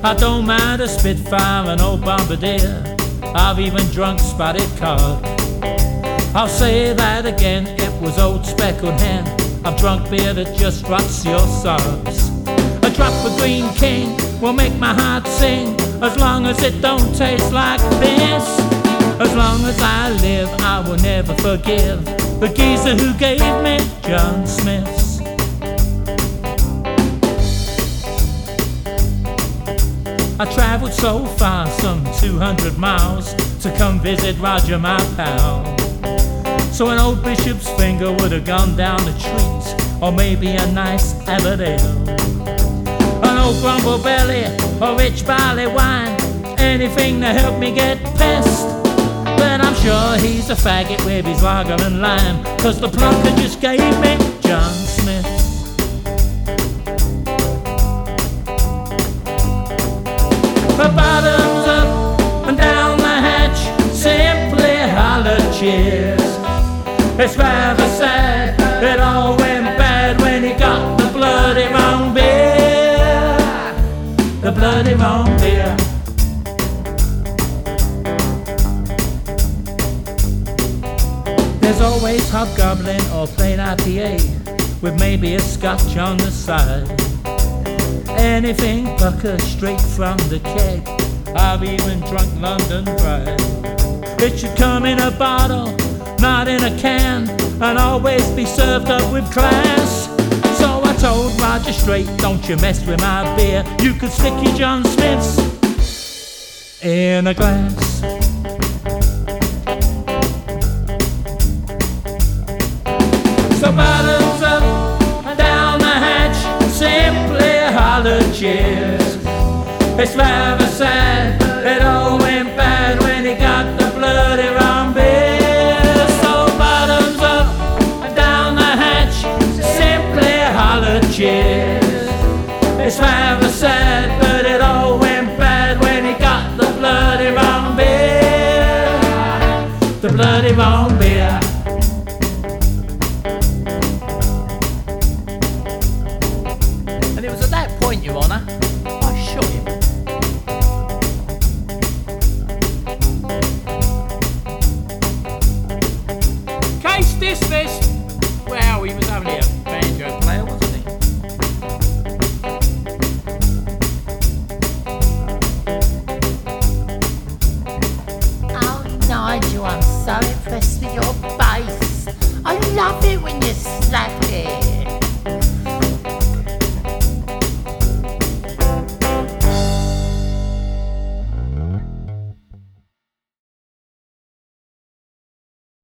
I don't mind a Spitfire, an old Bombardier. I've even drunk Spotted Cock. I'll say that again, it was old Speckled Hen. I've drunk beer that just rots your socks. A drop of Green King will make my heart sing, as long as it don't taste like this. As long as I live, I will never forgive the geezer who gave me John Smith's. I travelled so far, some 200 miles, to come visit Roger, my pal. So an old bishop's finger would have gone down a treat, or maybe a nice Aberdale. An old grumble belly, or rich barley wine, anything to help me get pissed. But I'm sure he's a faggot with his lager and lime, 'cause the plunker just gave me John Smith's. The bottoms up and down the hatch, simply holler cheers. It's rather sad, it all went bad when he got the bloody wrong beer. The bloody wrong beer. There's always Hobgoblin or plain IPA, with maybe a scotch on the side. Anything pucker straight from the keg, I've even drunk London Pride. It should come in a bottle, not in a can, and always be served up with class. So I told Roger straight, don't you mess with my beer, you could stick your John Smith's in a glass. So bottoms up and down the hatch, simply holler cheers. It's rather sad, it all went bad when he got the bloody wrong beer. So bottoms up and down the hatch, simply holler cheers. It's rather sad, but it all went bad when he got the bloody wrong beer. The bloody wrong beer. And it was at that point, Your Honour, I shot him. Case dismissed. Well, he was only a banjo player, wasn't he? Oh, Nigel, I'm so impressed with your bass. I love it when you slap it.